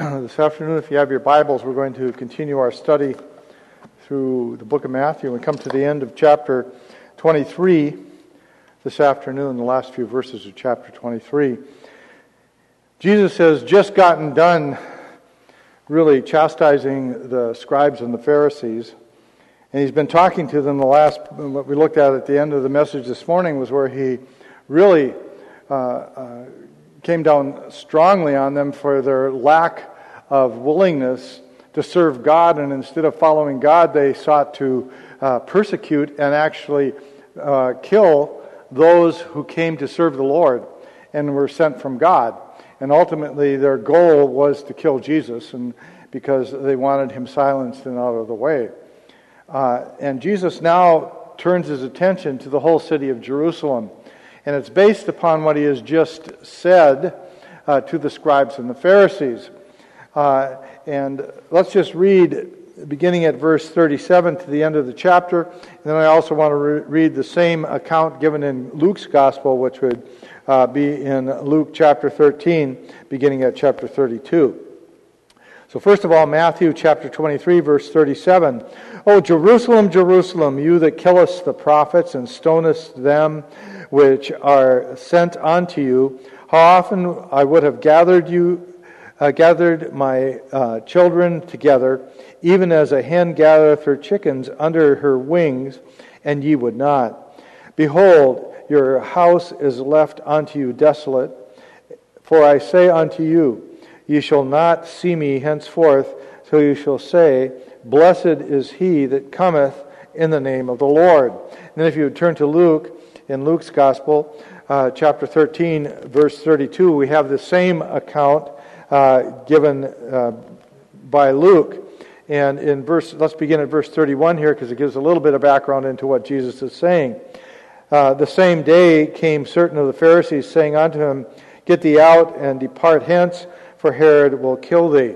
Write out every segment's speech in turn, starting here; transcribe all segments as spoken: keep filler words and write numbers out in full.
This afternoon, if you have your Bibles, we're going to continue our study through the book of Matthew. We come to the end of chapter twenty-three this afternoon, the last few verses of chapter twenty-three. Jesus has just gotten done really chastising the scribes and the Pharisees, and he's been talking to them. The last, what we looked at at the end of the message this morning was where he really uh, uh, came down strongly on them for their lack of willingness to serve God, and instead of following God, they sought to uh, persecute and actually uh, kill those who came to serve the Lord and were sent from God. And ultimately, their goal was to kill Jesus, and because they wanted him silenced and out of the way. Uh, and Jesus now turns his attention to the whole city of Jerusalem. And it's based upon what he has just said uh, to the scribes and the Pharisees. Uh, and let's just read, beginning at verse thirty-seven to the end of the chapter. And then I also want to re- read the same account given in Luke's Gospel, which would uh, be in Luke chapter thirteen, beginning at chapter thirty-two. So first of all, Matthew chapter twenty-three, verse thirty-seven. O Jerusalem, Jerusalem, you that killest the prophets and stonest them which are sent unto you, how often I would have gathered you, uh, gathered my uh, children together, even as a hen gathereth her chickens under her wings, and ye would not. Behold, your house is left unto you desolate. For I say unto you, ye shall not see me henceforth, till you shall say, Blessed is he that cometh in the name of the Lord. And then if you would turn to Luke, in Luke's Gospel, uh, chapter thirteen, verse thirty-two, we have the same account uh, given uh, by Luke. And in verse, let's begin at verse thirty-one here, because it gives a little bit of background into what Jesus is saying. Uh, the same day came certain of the Pharisees, saying unto him, Get thee out and depart hence, for Herod will kill thee.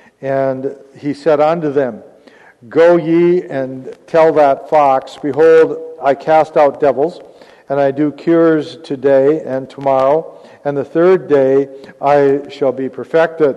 And he said unto them, Go ye and tell that fox, Behold, I cast out devils, and I do cures today and tomorrow, and the third day I shall be perfected.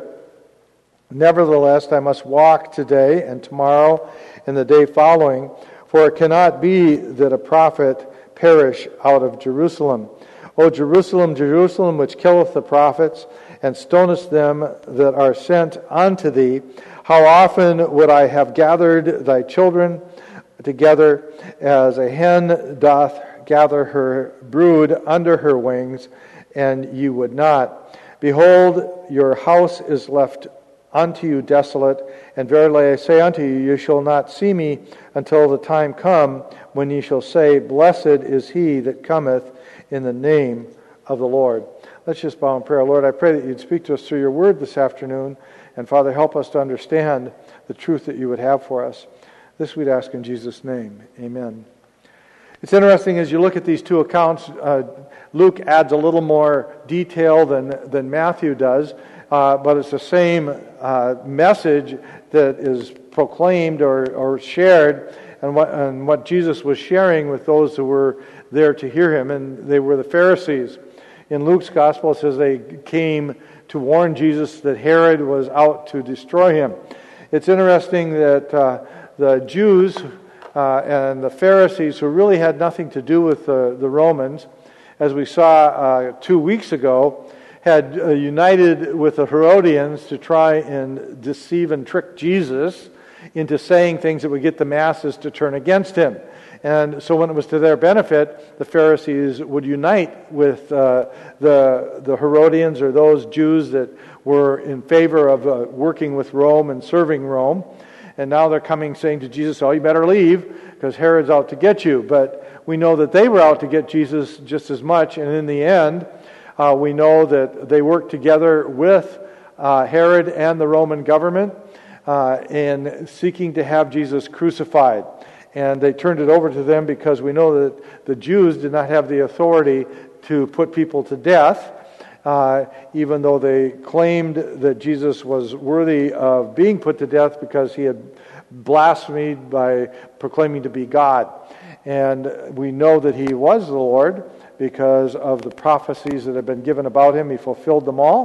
Nevertheless, I must walk today and tomorrow and the day following, for it cannot be that a prophet perish out of Jerusalem. O Jerusalem, Jerusalem, which killeth the prophets, and stonest them that are sent unto thee, how often would I have gathered thy children together, as a hen doth gather her brood under her wings, and ye would not. Behold, your house is left unto you desolate, and verily I say unto you, you shall not see me until the time come when ye shall say, Blessed is he that cometh in the name of the Lord. Let's just bow in prayer. Lord, I pray that you'd speak to us through your word this afternoon, and Father, help us to understand the truth that you would have for us. This we'd ask in Jesus' name. Amen. It's interesting as you look at these two accounts, uh, Luke adds a little more detail than, than Matthew does, uh, but it's the same uh, message that is proclaimed or, or shared, and what, and what Jesus was sharing with those who were there to hear him, and they were the Pharisees. In Luke's Gospel, it says they came to warn Jesus that Herod was out to destroy him. It's interesting that uh, the Jews uh, and the Pharisees, who really had nothing to do with the, the Romans, as we saw uh, two weeks ago, had uh, united with the Herodians to try and deceive and trick Jesus into saying things that would get the masses to turn against him. And so when it was to their benefit, the Pharisees would unite with uh, the, the Herodians, or those Jews that were in favor of uh, working with Rome and serving Rome. And now they're coming saying to Jesus, oh, you better leave, because Herod's out to get you. But we know that they were out to get Jesus just as much. And in the end, uh, we know that they worked together with uh, Herod and the Roman government uh, in seeking to have Jesus crucified. And they turned it over to them because we know that the Jews did not have the authority to put people to death, uh, even though they claimed that Jesus was worthy of being put to death because he had blasphemed by proclaiming to be God. And we know that he was the Lord because of the prophecies that have been given about him. He fulfilled them all.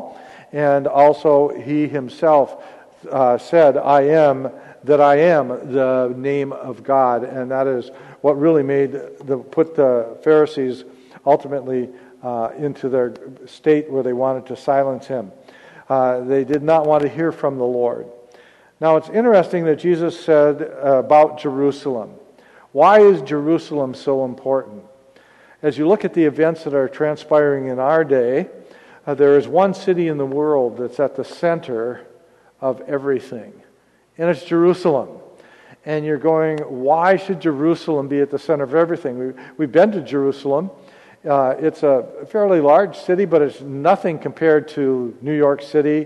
And also he himself uh, said, I am that I am, the name of God. And that is what really made the put the Pharisees ultimately uh, into their state where they wanted to silence him. Uh, they did not want to hear from the Lord. Now it's interesting that Jesus said uh, about Jerusalem. Why is Jerusalem so important? As you look at the events that are transpiring in our day, uh, there is one city in the world that's at the center of everything, and it's Jerusalem. And you're going, why should Jerusalem be at the center of everything? We, we've been to Jerusalem. Uh, it's a fairly large city, but it's nothing compared to New York City,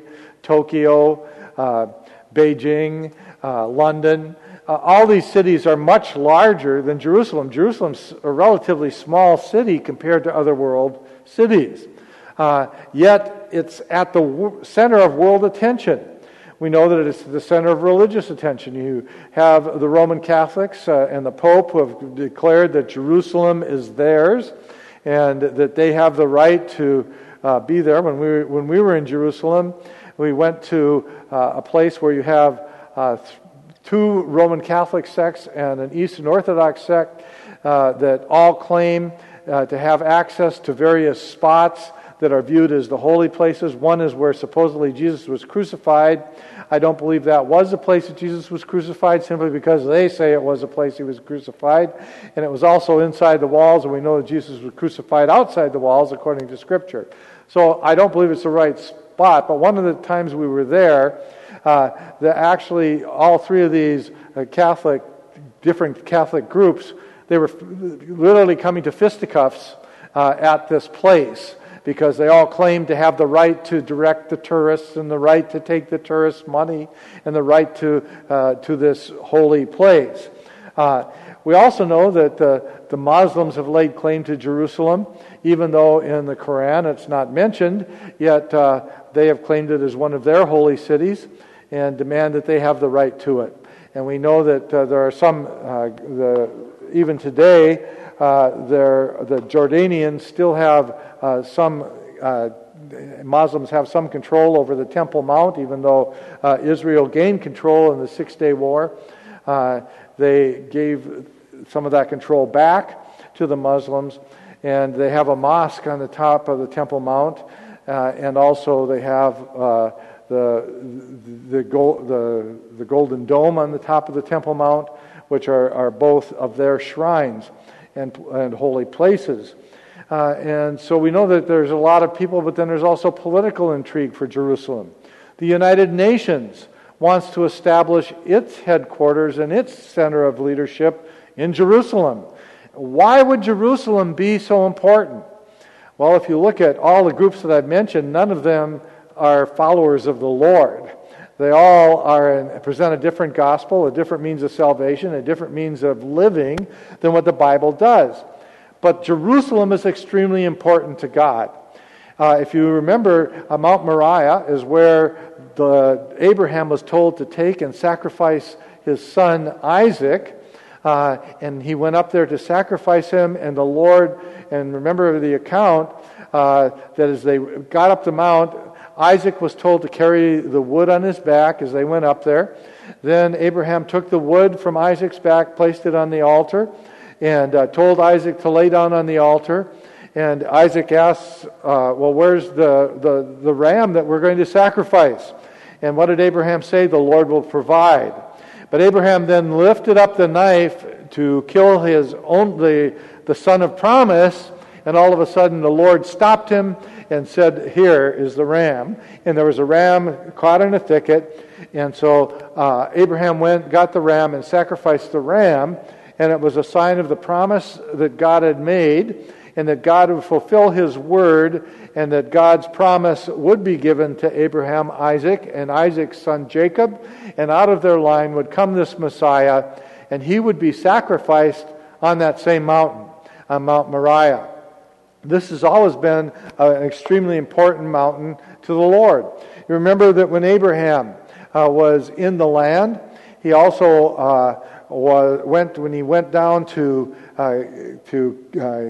Tokyo, uh, Beijing, uh, London. Uh, all these cities are much larger than Jerusalem. Jerusalem's a relatively small city compared to other world cities. Uh, yet it's at the w- center of world attention. We know that it's the center of religious attention. You have the Roman Catholics uh, and the Pope who have declared that Jerusalem is theirs and that they have the right to uh, be there. When we were, when we were in Jerusalem, we went to uh, a place where you have uh, th- two Roman Catholic sects and an Eastern Orthodox sect uh, that all claim uh, to have access to various spots that are viewed as the holy places. One is where supposedly Jesus was crucified. I don't believe that was the place that Jesus was crucified, simply because they say it was the place he was crucified. And it was also inside the walls, and we know that Jesus was crucified outside the walls according to Scripture. So I don't believe it's the right spot, but one of the times we were there, uh, the, actually all three of these uh, Catholic, different Catholic groups, they were literally coming to fisticuffs uh, at this place, because they all claimed to have the right to direct the tourists and the right to take the tourists' money and the right to uh, to this holy place. Uh, we also know that the, the Muslims have laid claim to Jerusalem, even though in the Quran it's not mentioned, yet uh, they have claimed it as one of their holy cities and demand that they have the right to it. And we know that uh, there are some, uh, the, even today, uh, there, the Jordanians still have uh, some, uh, Muslims have some control over the Temple Mount, even though uh, Israel gained control in the Six-Day War. Uh, they gave some of that control back to the Muslims, and they have a mosque on the top of the Temple Mount, uh, and also they have uh, the the, gold, the the Golden Dome on the top of the Temple Mount, which are, are both of their shrines and and holy places. Uh, and so we know that there's a lot of people, but then there's also political intrigue for Jerusalem. The United Nations wants to establish its headquarters and its center of leadership in Jerusalem. Why would Jerusalem be so important? Well, if you look at all the groups that I've mentioned, none of them are followers of the Lord. They all are in, present a different gospel, a different means of salvation, a different means of living than what the Bible does. But Jerusalem is extremely important to God. Uh, if you remember, uh, Mount Moriah is where the Abraham was told to take and sacrifice his son Isaac. Uh, and he went up there to sacrifice him, and the Lord, and remember the account, uh, that as they got up the mount, Isaac was told to carry the wood on his back as they went up there. Then Abraham took the wood from Isaac's back, placed it on the altar, and uh, told Isaac to lay down on the altar. And Isaac asks, uh, well, where's the, the, the ram that we're going to sacrifice? And what did Abraham say? The Lord will provide. But Abraham then lifted up the knife to kill his own, the, the son of promise, and all of a sudden the Lord stopped him and said, here is the ram. And there was a ram caught in a thicket, and so uh, Abraham went, got the ram, and sacrificed the ram, and it was a sign of the promise that God had made, and that God would fulfill His word, and that God's promise would be given to Abraham, Isaac, and Isaac's son Jacob, and out of their line would come this Messiah, and he would be sacrificed on that same mountain, on Mount Moriah. This has always been an extremely important mountain to the Lord. You remember that when Abraham uh, was in the land, he also uh, was, went when he went down to uh, to uh,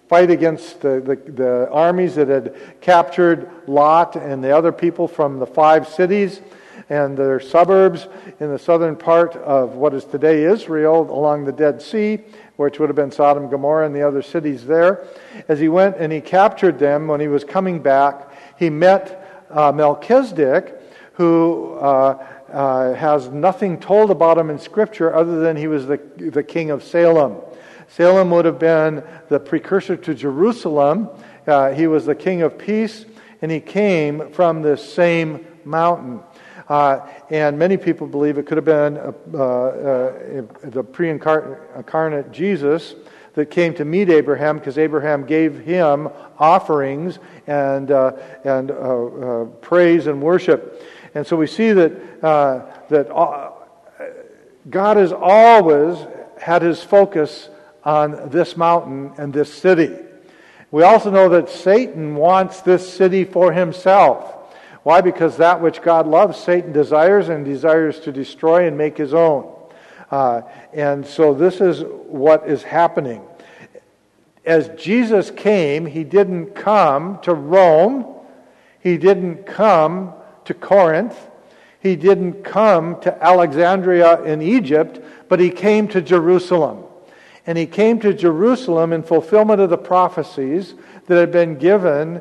fight against the, the, the armies that had captured Lot and the other people from the five cities and their suburbs in the southern part of what is today Israel along the Dead Sea, which would have been Sodom and Gomorrah and the other cities there. As he went and he captured them, when he was coming back, he met uh, Melchizedek, who uh, uh, has nothing told about him in Scripture other than he was the, the king of Salem. Salem would have been the precursor to Jerusalem. Uh, he was the king of peace, and he came from this same mountain. Uh, and many people believe it could have been uh, uh, the pre-incarnate Jesus that came to meet Abraham, because Abraham gave him offerings and uh, and uh, uh, praise and worship. And so we see that uh, that uh, God has always had his focus on this mountain and this city. We also know that Satan wants this city for himself. Why? Because that which God loves, Satan desires, and desires to destroy and make his own. Uh, and so this is what is happening. As Jesus came, he didn't come to Rome. He didn't come to Corinth. He didn't come to Alexandria in Egypt, but he came to Jerusalem. And he came to Jerusalem in fulfillment of the prophecies that had been given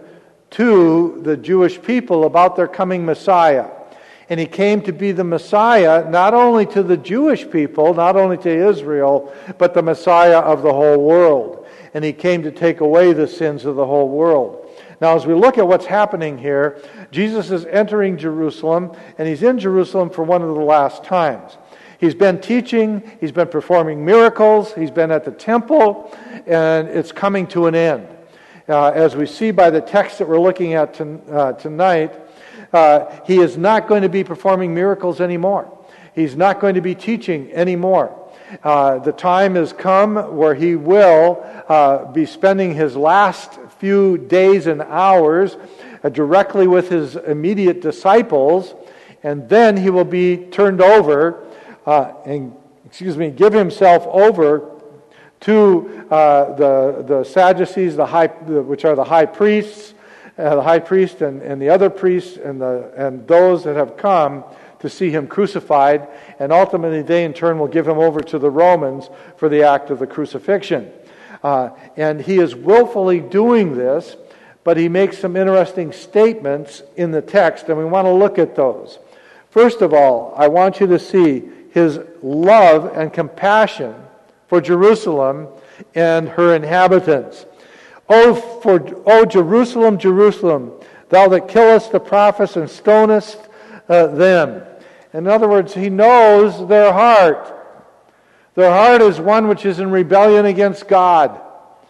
to the Jewish people about their coming Messiah. And he came to be the Messiah not only to the Jewish people, not only to Israel, but the Messiah of the whole world. And he came to take away the sins of the whole world. Now, as we look at what's happening here, Jesus is entering Jerusalem, and he's in Jerusalem for one of the last times. He's been teaching, he's been performing miracles, he's been at the temple, and it's coming to an end. Uh, as we see by the text that we're looking at to, uh, tonight, uh, he is not going to be performing miracles anymore. He's not going to be teaching anymore. Uh, the time has come where he will uh, be spending his last few days and hours uh, directly with his immediate disciples, and then he will be turned over uh, and, excuse me, give himself over to uh, the the Sadducees, the high, which are the high priests, uh, the high priest and, and the other priests, and the and those that have come to see him crucified, and ultimately they in turn will give him over to the Romans for the act of the crucifixion. Uh, and he is willfully doing this, but he makes some interesting statements in the text, and we want to look at those. First of all, I want you to see his love and compassion for Jerusalem and her inhabitants. O for O Jerusalem, Jerusalem, thou that killest the prophets and stonest uh, them. In other words, he knows their heart. Their heart is one which is in rebellion against God.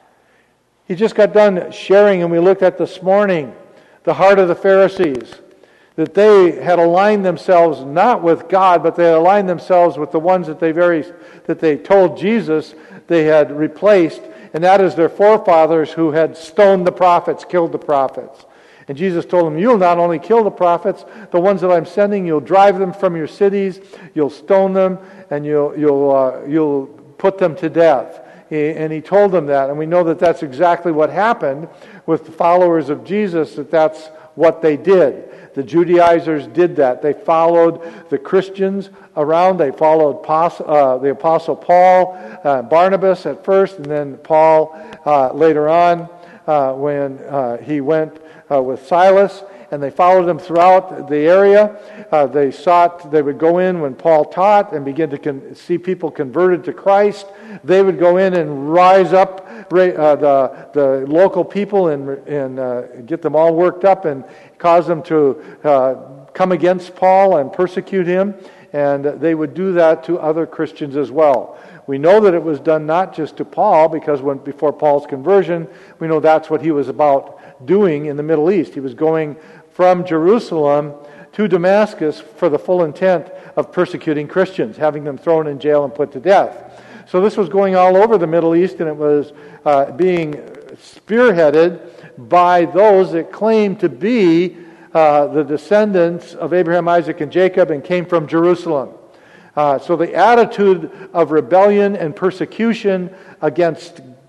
He just got done sharing, and we looked at this morning, the heart of the Pharisees. That they had aligned themselves not with God, but they had aligned themselves with the ones that they very that they told Jesus they had replaced, and that is their forefathers who had stoned the prophets, killed the prophets. And Jesus told them, you'll not only kill the prophets, the ones that I'm sending, you'll drive them from your cities, you'll stone them, and you'll you'll uh, you'll put them to death. He, and he told them that, and we know that that's exactly what happened with the followers of Jesus, that that's what they did. The Judaizers did that. They followed the Christians around. They followed uh, the Apostle Paul, uh, Barnabas at first, and then Paul uh, later on uh, when uh, he went uh, with Silas. And they followed him throughout the area. Uh, they sought, they would go in when Paul taught and begin to con- see people converted to Christ. They would go in and rise up uh, the the local people and, and uh, get them all worked up and cause them to uh, come against Paul and persecute him. And they would do that to other Christians as well. We know that it was done not just to Paul, because when before Paul's conversion, we know that's what he was about doing in the Middle East. He was going from Jerusalem to Damascus for the full intent of persecuting Christians, having them thrown in jail and put to death. So this was going all over the Middle East, and it was uh, being spearheaded by those that claimed to be uh, the descendants of Abraham, Isaac, and Jacob, and came from Jerusalem. Uh, so the attitude of rebellion and persecution against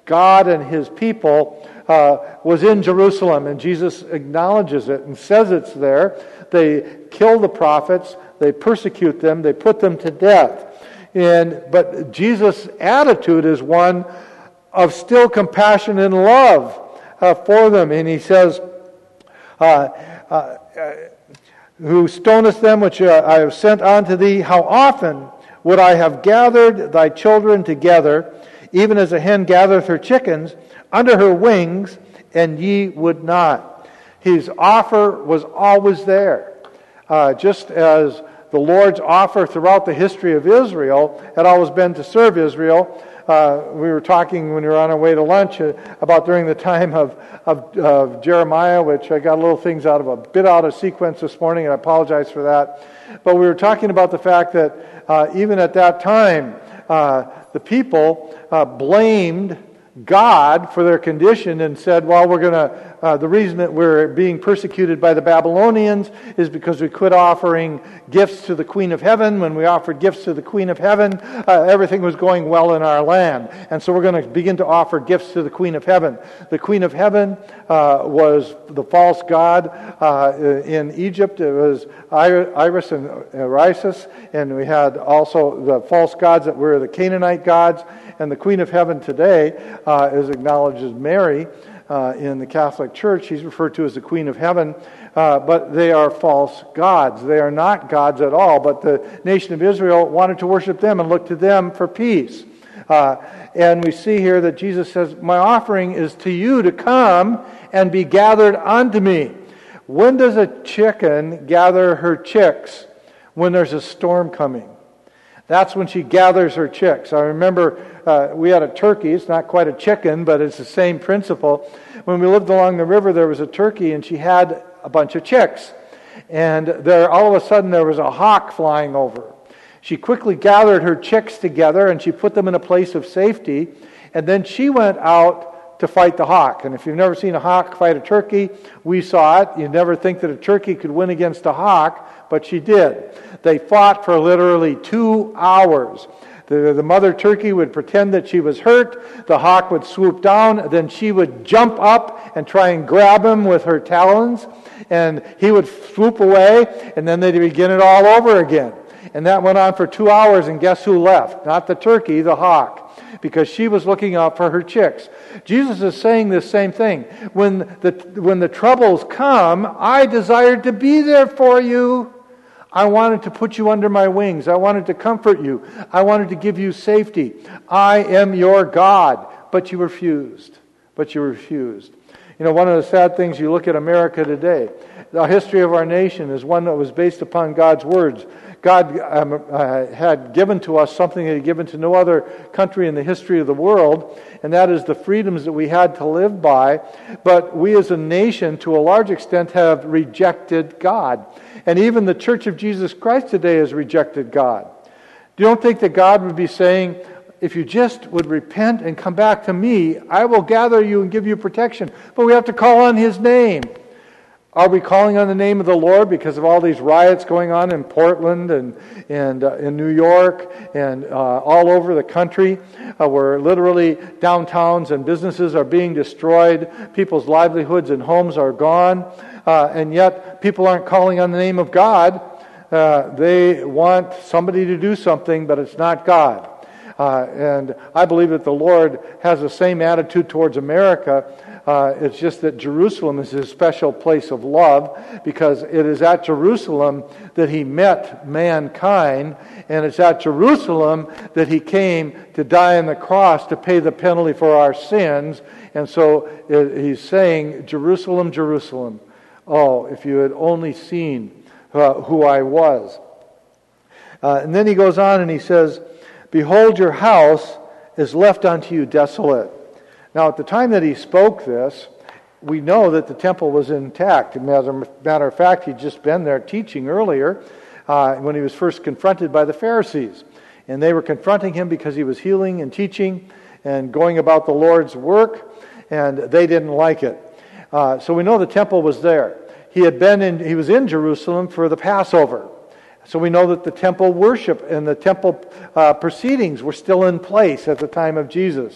God and his people uh, was in Jerusalem, and Jesus acknowledges it and says it's there. They kill the prophets, they persecute them, they put them to death. And but Jesus' attitude is one of still compassion and love uh, for them. And he says, uh, uh, uh, who stonest them which uh, I have sent unto thee, how often would I have gathered thy children together, even as a hen gathereth her chickens, under her wings, and ye would not. His offer was always there. Uh, just as the Lord's offer throughout the history of Israel had always been to serve Israel. Uh, we were talking when we were on our way to lunch uh, about during the time of, of, of Jeremiah, which I got little things out of a bit out of sequence this morning, and I apologize for that. But we were talking about the fact that uh, even at that time, uh, the people uh, blamed God for their condition and said, well, we're going to, uh, the reason that we're being persecuted by the Babylonians is because we quit offering gifts to the Queen of Heaven. When we offered gifts to the Queen of Heaven, uh, everything was going well in our land. And so we're going to begin to offer gifts to the Queen of Heaven. The Queen of Heaven uh, was the false god uh, in Egypt. It was Iris and Isis, and we had also the false gods that were the Canaanite gods. And the Queen of Heaven today uh, is acknowledged as Mary uh, in the Catholic Church. She's referred to as the Queen of Heaven, uh, but they are false gods. They are not gods at all, but the nation of Israel wanted to worship them and look to them for peace. Uh, and we see here that Jesus says, my offering is to you to come and be gathered unto me. When does a chicken gather her chicks? When there's a storm coming. That's when she gathers her chicks. I remember uh, we had a turkey. It's not quite a chicken, but it's the same principle. When we lived along the river, there was a turkey, and she had a bunch of chicks. And there, all of a sudden, there was a hawk flying over. She quickly gathered her chicks together, and she put them in a place of safety. And then she went out to fight the hawk. And if you've never seen a hawk fight a turkey, we saw it. You'd never think that a turkey could win against a hawk, but she did. They fought for literally two hours. The, the mother turkey would pretend that she was hurt. The hawk would swoop down. Then she would jump up and try and grab him with her talons. And he would swoop away, and then they'd begin it all over again. And that went on for two hours, and guess who left? Not the turkey, the hawk, because she was looking out for her chicks. Jesus is saying this same thing. When the, when the troubles come, I desired to be there for you. I wanted to put you under my wings. I wanted to comfort you. I wanted to give you safety. I am your God. But you refused. But you refused. You know, one of the sad things, you look at America today, the history of our nation is one that was based upon God's words. God um, uh, had given to us something that he had given to no other country in the history of the world, and that is the freedoms that we had to live by. But we as a nation, to a large extent, have rejected God. And even the Church of Jesus Christ today has rejected God. You don't think that God would be saying, if you just would repent and come back to me, I will gather you and give you protection. But we have to call on his name. Are we calling on the name of the Lord because of all these riots going on in Portland and, and uh, in New York and uh, all over the country uh, where literally downtowns and businesses are being destroyed, people's livelihoods and homes are gone, uh, and yet people aren't calling on the name of God. Uh, they want somebody to do something, but it's not God. Uh, and I believe that the Lord has the same attitude towards America. Uh, it's just that Jerusalem is his special place of love, because it is at Jerusalem that he met mankind, and it's at Jerusalem that he came to die on the cross to pay the penalty for our sins. And so it, he's saying, Jerusalem, Jerusalem, oh, if you had only seen uh, who I was. Uh, and then he goes on and he says, behold, your house is left unto you desolate. Now, at the time that he spoke this, we know that the temple was intact. As a matter of fact, he'd just been there teaching earlier uh, when he was first confronted by the Pharisees. And they were confronting him because he was healing and teaching and going about the Lord's work, and they didn't like it. Uh, so we know the temple was there. He had been in, he was in Jerusalem for the Passover. So we know that the temple worship and the temple uh, proceedings were still in place at the time of Jesus.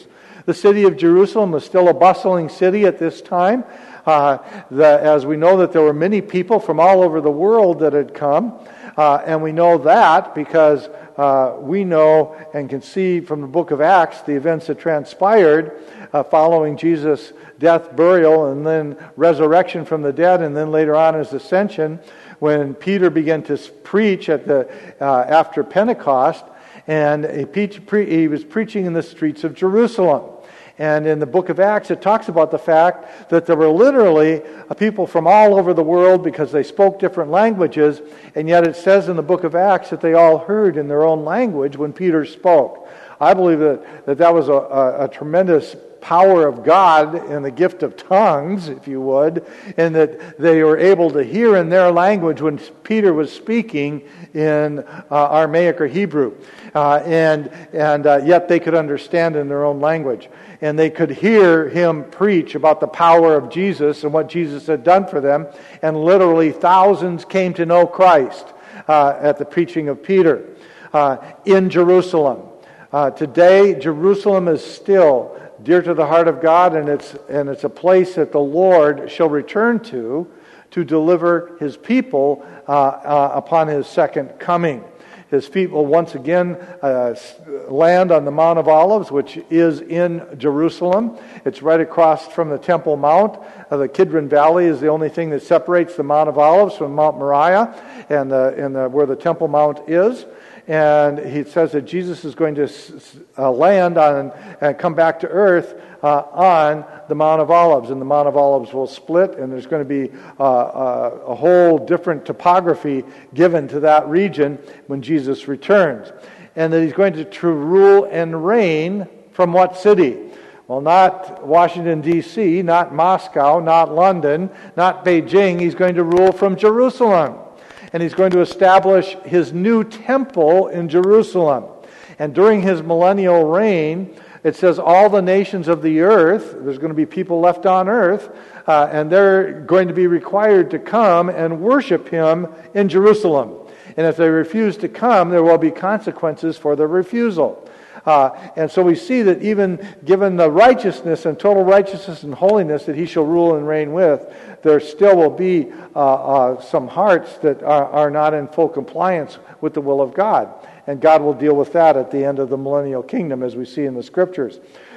The city of Jerusalem was still a bustling city at this time. Uh, the, as we know that there were many people from all over the world that had come. Uh, and we know that because uh, we know and can see from the book of Acts the events that transpired uh, following Jesus' death, burial, and then resurrection from the dead, and then later on his ascension, when Peter began to preach at the uh, after Pentecost, and he, pre- he was preaching in the streets of Jerusalem. And in the book of Acts, it talks about the fact that there were literally people from all over the world because they spoke different languages, and yet it says in the book of Acts that they all heard in their own language when Peter spoke. I believe that that, that was a, a, a tremendous power of God in the gift of tongues, if you would, and that they were able to hear in their language when Peter was speaking in uh, Aramaic or Hebrew. Uh, and and uh, yet they could understand in their own language. And they could hear him preach about the power of Jesus and what Jesus had done for them. And literally thousands came to know Christ uh, at the preaching of Peter uh, in Jerusalem. Uh, today, Jerusalem is still dear to the heart of God, and it's and it's a place that the Lord shall return to to deliver his people uh, uh, upon his second coming. His feet will once again uh, land on the Mount of Olives, which is in Jerusalem. It's right across from the Temple Mount. Uh, the Kidron Valley is the only thing that separates the Mount of Olives from Mount Moriah, and the, and the, where the Temple Mount is. And he says that Jesus is going to uh, land on and come back to earth uh, on the Mount of Olives. And the Mount of Olives will split, and there's going to be uh, uh, a whole different topography given to that region when Jesus returns. And that he's going to, to rule and reign from what city? Well, not Washington, D C, not Moscow, not London, not Beijing. He's going to rule from Jerusalem. And he's going to establish his new temple in Jerusalem. And during his millennial reign, it says all the nations of the earth, there's going to be people left on earth, uh, and they're going to be required to come and worship him in Jerusalem. And if they refuse to come, there will be consequences for their refusal. Uh, and so we see that even given the righteousness and total righteousness and holiness that he shall rule and reign with, there still will be uh, uh, some hearts that are, are not in full compliance with the will of God. And God will deal with that at the end of the millennial kingdom, as we see in the scriptures.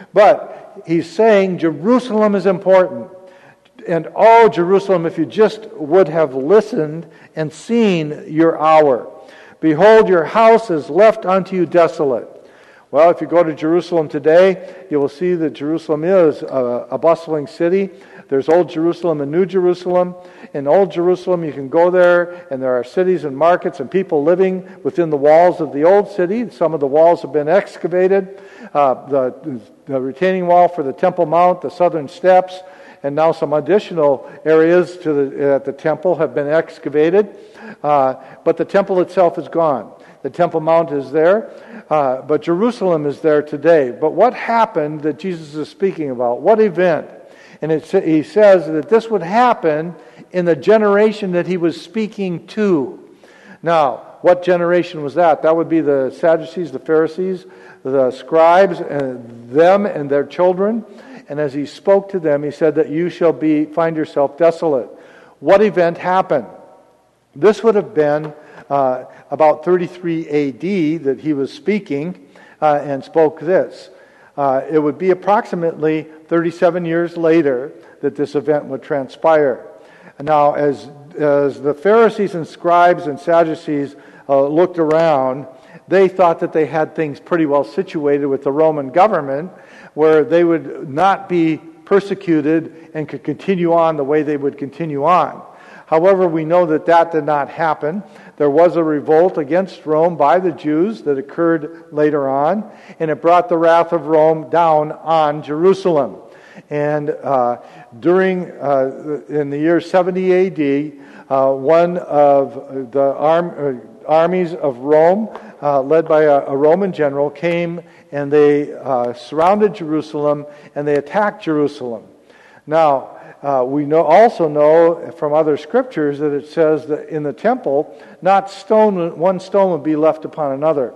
But he's saying Jerusalem is important. And oh, Jerusalem, if you just would have listened and seen your hour. Behold, your house is left unto you desolate. Well, if you go to Jerusalem today, you will see that Jerusalem is a, a bustling city. There's Old Jerusalem and New Jerusalem. In Old Jerusalem, you can go there, and there are cities and markets and people living within the walls of the old city. Some of the walls have been excavated. Uh, the, the retaining wall for the Temple Mount, the southern steps, and now some additional areas to the, at the temple have been excavated. Uh, but the temple itself is gone. The Temple Mount is there, uh, but Jerusalem is there today. But what happened that Jesus is speaking about? What event? And it, he says that this would happen in the generation that he was speaking to. Now, what generation was that? That would be the Sadducees, the Pharisees, the scribes, and them and their children. And as he spoke to them, he said that you shall be find yourself desolate. What event happened? This would have been uh, about thirty-three A D that he was speaking uh, and spoke this. Uh, it would be approximately thirty-seven years later that this event would transpire. Now, as as the Pharisees and scribes and Sadducees uh, looked around, they thought that they had things pretty well situated with the Roman government, where they would not be persecuted and could continue on the way they would continue on. However, we know that that did not happen. There was a revolt against Rome by the Jews that occurred later on, and it brought the wrath of Rome down on Jerusalem. And uh, during, uh, in the year seventy A D, uh, one of the arm, uh, armies of Rome, uh, led by a, a Roman general, came and they uh, surrounded Jerusalem and they attacked Jerusalem. Now, Uh, we know also know from other scriptures that it says that in the temple, not stone, one stone would be left upon another.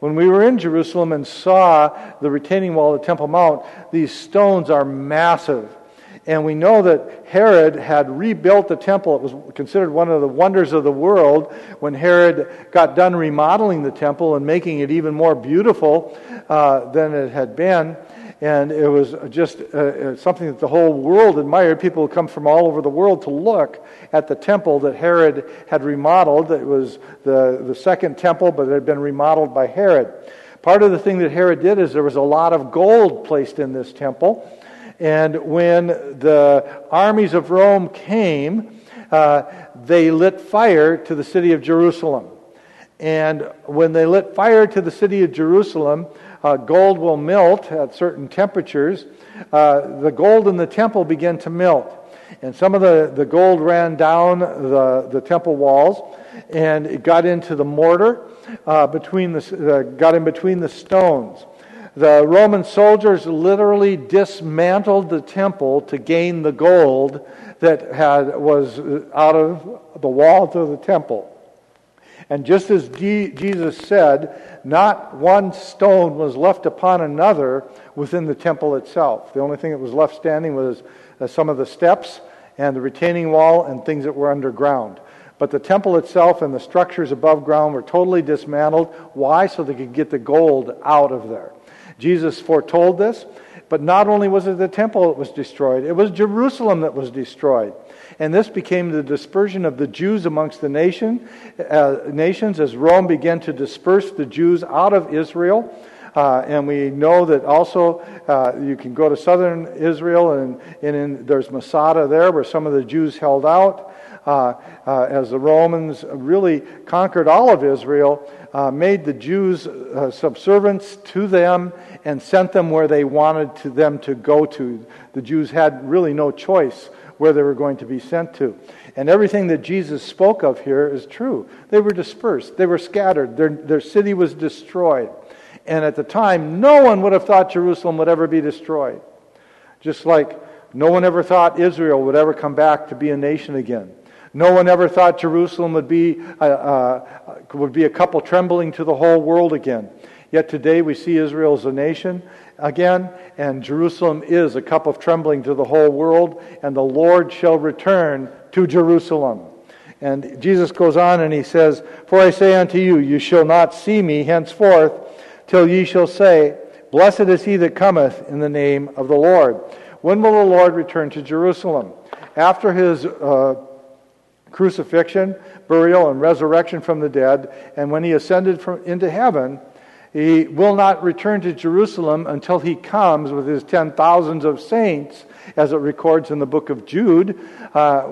When we were in Jerusalem and saw the retaining wall of the Temple Mount, these stones are massive. And we know that Herod had rebuilt the temple. It was considered one of the wonders of the world when Herod got done remodeling the temple and making it even more beautiful uh, than it had been. And it was just uh, something that the whole world admired. People would come from all over the world to look at the temple that Herod had remodeled. It was the, the second temple, but it had been remodeled by Herod. Part of the thing that Herod did is there was a lot of gold placed in this temple. And when the armies of Rome came, uh, they lit fire to the city of Jerusalem. And when they lit fire to the city of Jerusalem, uh, gold will melt at certain temperatures. Uh, the gold in the temple began to melt. And some of the, the gold ran down the, the temple walls, and it got into the mortar, uh, between the, uh, got in between the stones. The Roman soldiers literally dismantled the temple to gain the gold that had was out of the wall to the temple. And just as Jesus said, not one stone was left upon another within the temple itself. The only thing that was left standing was uh, some of the steps and the retaining wall and things that were underground. But the temple itself and the structures above ground were totally dismantled. Why? So they could get the gold out of there. Jesus foretold this, but not only was it the temple that was destroyed, it was Jerusalem that was destroyed. And this became the dispersion of the Jews amongst the nation, uh, nations as Rome began to disperse the Jews out of Israel. Uh, and we know that also uh, you can go to southern Israel, and, and in, there's Masada there where some of the Jews held out. Uh, uh, as the Romans really conquered all of Israel, uh, made the Jews uh, subservients to them and sent them where they wanted to them to go to. The Jews had really no choice where they were going to be sent to. And everything that Jesus spoke of here is true. They were dispersed. They were scattered. Their, their city was destroyed. And at the time, no one would have thought Jerusalem would ever be destroyed. Just like no one ever thought Israel would ever come back to be a nation again. No one ever thought Jerusalem would be a, uh, would be a couple trembling to the whole world again. Yet today we see Israel as a nation again, and Jerusalem is a cup of trembling to the whole world, and the Lord shall return to Jerusalem. And Jesus goes on and he says, "For I say unto you, you shall not see me henceforth, till ye shall say, Blessed is he that cometh in the name of the Lord." When will the Lord return to Jerusalem? After his uh, crucifixion, burial, and resurrection from the dead, and when he ascended from, into heaven, he will not return to Jerusalem until he comes with his ten thousands of saints, as it records in the book of Jude, uh,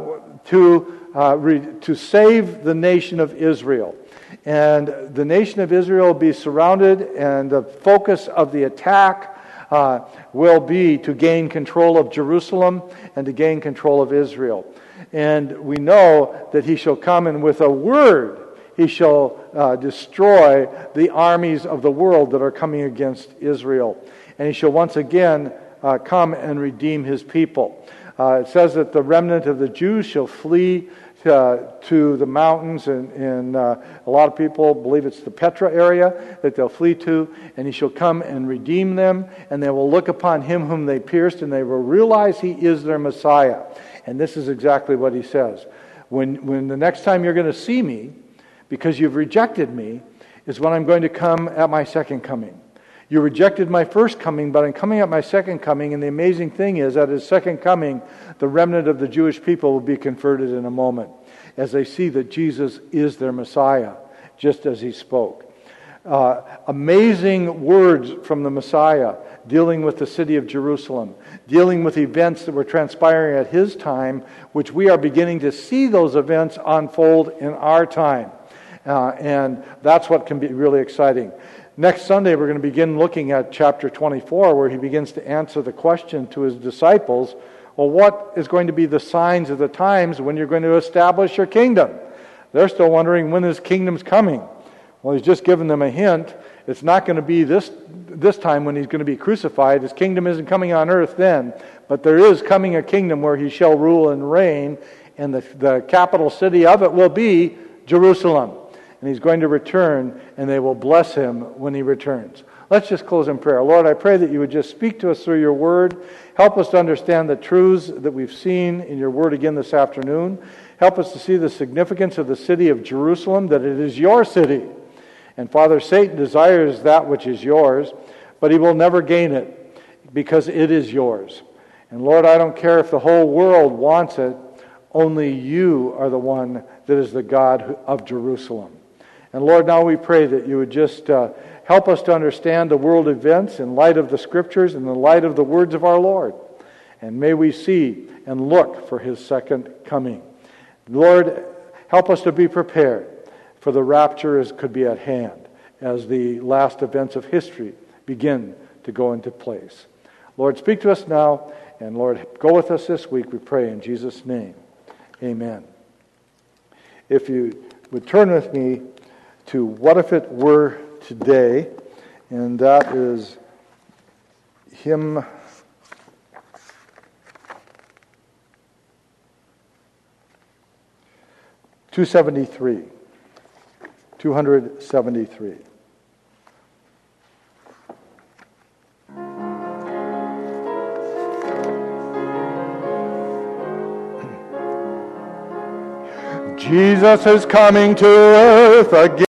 to uh, re, to save the nation of Israel. And the nation of Israel will be surrounded, and the focus of the attack uh, will be to gain control of Jerusalem and to gain control of Israel. And we know that he shall come, and with a word he shall uh, destroy the armies of the world that are coming against Israel. And he shall once again uh, come and redeem his people. Uh, it says that the remnant of the Jews shall flee uh, to the mountains, and, and uh, a lot of people believe it's the Petra area that they'll flee to, and he shall come and redeem them, and they will look upon him whom they pierced, and they will realize he is their Messiah. And this is exactly what he says. When, when the next time you're going to see me, because you've rejected me, is when I'm going to come at my second coming. You rejected my first coming, but I'm coming at my second coming, and the amazing thing is, at his second coming, the remnant of the Jewish people will be converted in a moment, as they see that Jesus is their Messiah, just as he spoke. Uh, amazing words from the Messiah, dealing with the city of Jerusalem, dealing with events that were transpiring at his time, which we are beginning to see those events unfold in our time. Uh, and that's what can be really exciting. Next Sunday, we're going to begin looking at chapter twenty-four, where he begins to answer the question to his disciples, well, what is going to be the signs of the times when you're going to establish your kingdom? They're still wondering when his kingdom's coming. Well, he's just given them a hint. It's not going to be this this time when he's going to be crucified. His kingdom isn't coming on earth then, but there is coming a kingdom where he shall rule and reign, and the, the capital city of it will be Jerusalem. and he's going to return, and they will bless him when he returns. Let's just close in prayer. Lord, I pray that you would just speak to us through your word. Help us to understand the truths that we've seen in your word again this afternoon. Help us to see the significance of the city of Jerusalem, that it is your city. And Father, Satan desires that which is yours, but he will never gain it because it is yours. And Lord, I don't care if the whole world wants it, only you are the one that is the God of Jerusalem. And Lord, now we pray that you would just uh, help us to understand the world events in light of the Scriptures and in light of the words of our Lord. And may we see and look for his second coming. Lord, help us to be prepared, for the rapture is, could be at hand as the last events of history begin to go into place. Lord, speak to us now, and Lord, go with us this week, we pray in Jesus' name. Amen. If you would turn with me to What If It Were Today, and that is hymn two seventy-three. two seventy-three. Jesus is coming to earth again.